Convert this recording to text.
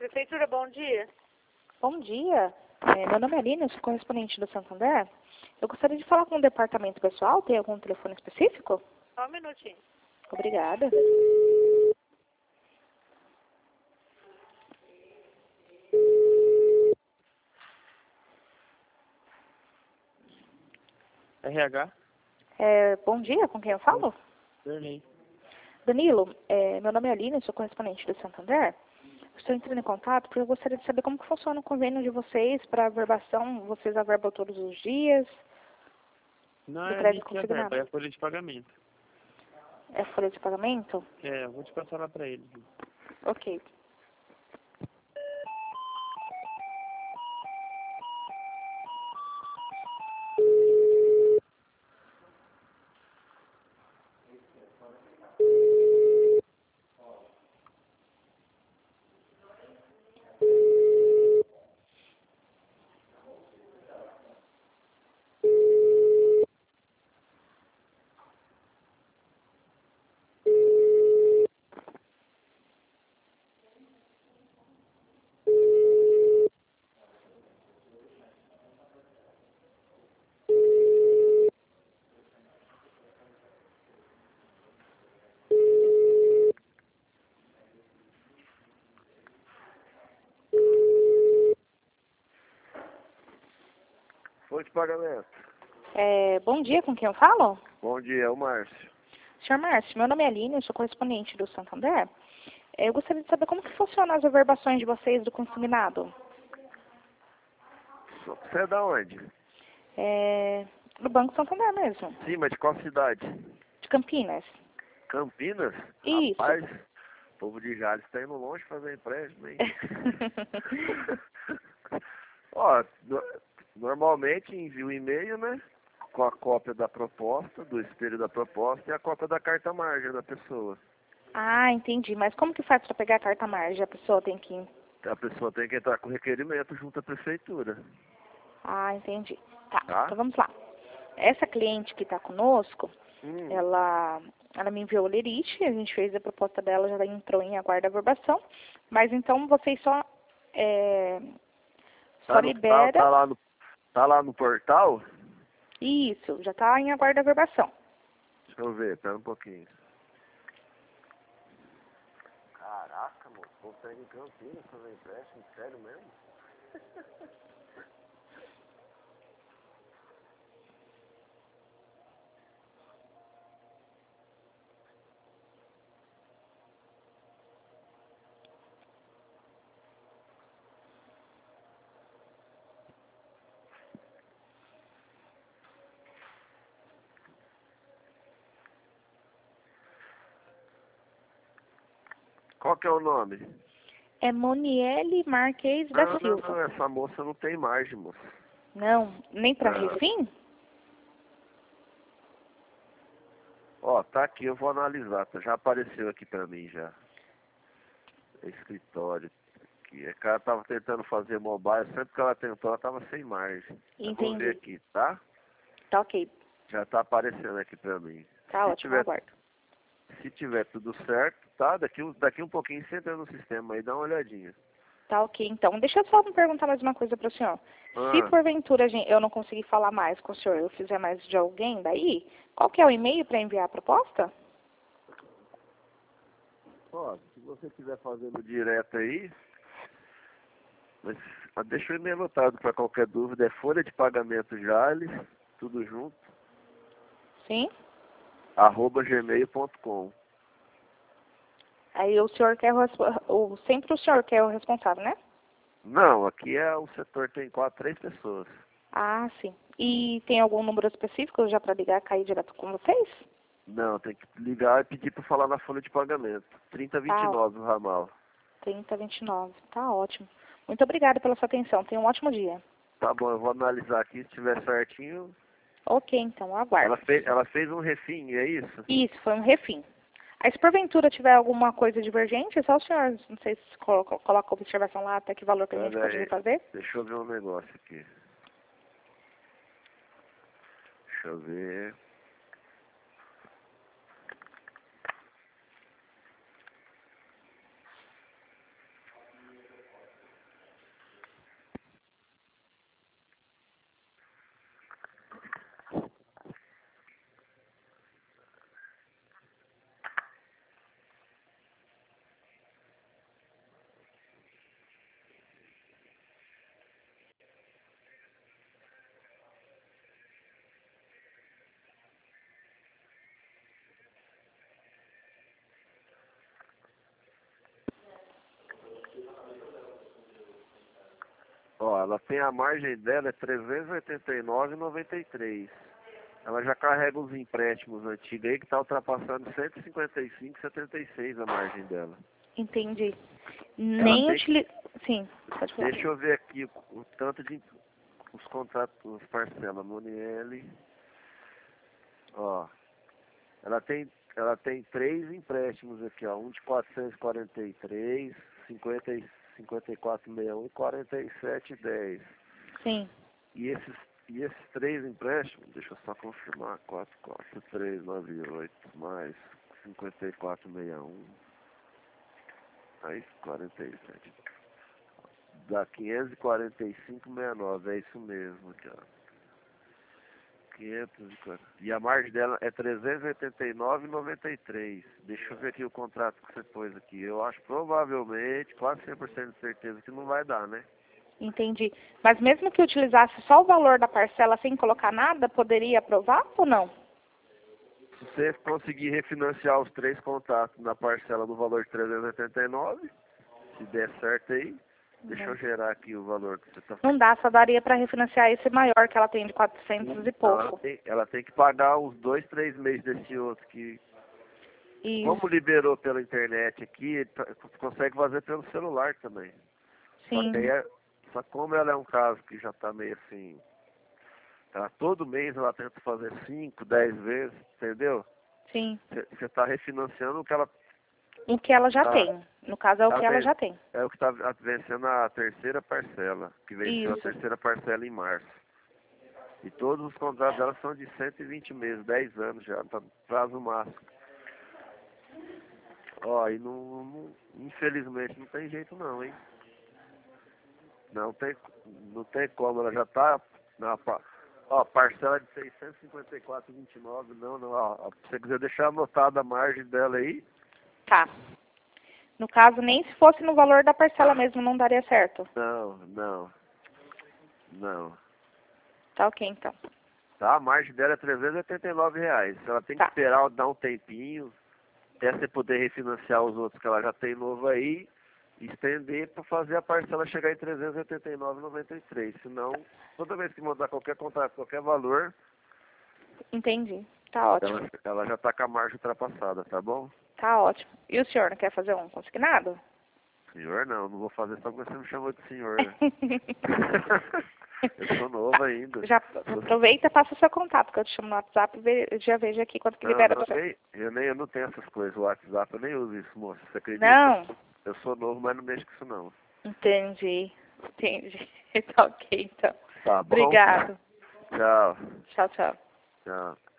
Prefeitura, bom dia. Bom dia. Meu nome é Aline, eu sou correspondente do Santander. Eu gostaria de falar com o departamento pessoal. Tem algum telefone específico? Só um minutinho. Obrigada. RH? Bom dia, com quem eu falo? Darley. Danilo, meu nome é Aline, eu sou correspondente do Santander. Estou entrando em contato porque eu gostaria de saber como que funciona o convênio de vocês para averbação. Vocês averbam todos os dias? Não Do é a crédito gente que averba, consignado? é a folha de pagamento. É folha de pagamento? Eu vou te passar lá pra ele. Ok. Folha de pagamento. Bom dia, com quem eu falo? Bom dia, é o Márcio. Senhor Márcio, meu nome é Aline, eu sou correspondente do Santander. Eu gostaria de saber como que funcionam as averbações de vocês do consignado. Você é da onde? No Banco Santander mesmo, Sim, mas de qual cidade? de Campinas. Campinas? Isso. Rapaz, o povo de Jales está indo longe fazer empréstimo, hein? Ó, normalmente envia um e-mail, né? Com a cópia da proposta, do espelho da proposta e a cópia da carta margem da pessoa. Ah, entendi. Mas como que faz para pegar a carta margem? A pessoa tem que... A pessoa tem que entrar com requerimento junto à prefeitura. Ah, entendi. Tá, Tá? então vamos lá. Essa cliente que está conosco, ela me enviou o lerite, a gente fez a proposta dela, já entrou em aguardo de averbação, mas então vocês só libera... Tá lá no portal? Isso, já está em aguardo de averbação. Deixa eu ver, pera um pouquinho. Caraca, moço, consegue em Campinas fazer empréstimo? Sério mesmo? Qual que é o nome? É Moniele Marques da Silva. Não, essa moça não tem margem, moço. Não, nem para Não. refim? Ó, tá aqui, eu vou analisar, já apareceu aqui pra mim já. Escritório. Aqui. A cara tava tentando fazer mobile, sempre que ela tentou, ela tava sem margem. Eu vou ver Entendi. aqui, tá? Tá ok. Já tá aparecendo aqui pra mim. Tá ótimo, aguardo. Se tiver tudo certo, tá? Daqui um pouquinho você entra no sistema aí, dá uma olhadinha. Tá ok, então. Deixa eu só me perguntar mais uma coisa para o senhor. Se porventura eu não conseguir falar mais com o senhor, eu fizer mais de alguém daí, qual que é o e-mail para enviar a proposta? Ó, se você quiser fazendo direto aí, mas deixa o e-mail anotado para qualquer dúvida, é folha de pagamento Jales, tudo junto, Sim? @gmail.com. Aí o senhor quer sempre o senhor que é o responsável, né? Não, aqui é o setor, tem 3 pessoas. Ah, sim. E tem algum número específico já para ligar, cair direto com vocês? Não, tem que ligar e pedir para falar na folha de pagamento. 3029 o ramal. 3029. Tá ótimo. Muito obrigada pela sua atenção. Tenha um ótimo dia. Tá bom, eu vou analisar aqui, se estiver certinho. Ok, então, aguardo. Ela fez um refim, é isso? Isso, foi um refim. Aí, se porventura tiver alguma coisa divergente, é só o senhor, não sei se coloca observação lá, até que valor que a gente pode refazer. Deixa eu ver um negócio aqui. Deixa eu ver. Ó, ela tem a margem dela é 389,93. Ela já carrega os empréstimos antigos aí que tá ultrapassando 155,76 a margem dela. Entendi. Ela Nem tem- utiliza... Sim, pode falar. Deixa eu ver aqui o tanto de os contratos, os parcelas, Monielle. Ó, ela tem 3 empréstimos aqui, ó, um de 443, 50, 54,61 e 47,10. Sim. E esses 3 empréstimos, deixa eu só confirmar, 44398 mais 54,61 mais 47. Dá 545,69, é isso mesmo, aqui, ó. 540. E a margem dela é 389,93. Deixa eu ver aqui o contrato que você pôs aqui. Eu acho provavelmente, quase 100% de certeza que não vai dar, né? Entendi. Mas mesmo que utilizasse só o valor da parcela sem colocar nada, poderia aprovar ou não? Se você conseguir refinanciar os 3 contratos na parcela do valor de 389, se der certo aí, deixa eu gerar aqui o valor que você está Não dá, só daria para refinanciar esse maior que ela tem de 400 e pouco. Ela tem que pagar uns 2, 3 meses desse outro que, E como liberou pela internet aqui, consegue fazer pelo celular também. sim, Só como ela é um caso que já está meio assim, todo mês ela tenta fazer 5, 10 vezes, entendeu? sim. Você está refinanciando o que ela O que ela já Tá. tem. No caso, é o que ela já tem. é o que está vencendo a terceira parcela, que venceu a Isso. terceira parcela em março. E todos os contratos dela são de 120 meses, 10 anos já, tá prazo máximo. Ó, e infelizmente não tem jeito não, hein? Não tem como, ela já tá parcela de 654,29, não, ó, se você quiser deixar anotada a margem dela aí, Tá. No caso, nem se fosse no valor da parcela mesmo, não daria certo. não. Tá ok, então. Tá, a margem dela é R$389. Ela tem que Tá. esperar dar um tempinho, até você poder refinanciar os outros que ela já tem novo aí, e estender para fazer a parcela chegar em R$389,93. Senão, toda vez que mandar qualquer contrato, qualquer valor, Entendi. Tá ótimo. ela já tá com a margem ultrapassada, tá bom? Tá ótimo. E o senhor não quer fazer um consignado? Senhor não vou fazer só porque você me chamou de senhor. Né? Eu sou novo ainda. Já aproveita e passa o seu contato, que eu te chamo no WhatsApp e já vejo aqui quanto que libera. Eu não tenho essas coisas, o WhatsApp, eu nem uso isso, moça. Você acredita? Não. Eu sou novo, mas não mexo com isso não. Entendi. Tá ok, então. Tá bom? Obrigado. Tchau. Tchau, tchau. Tchau.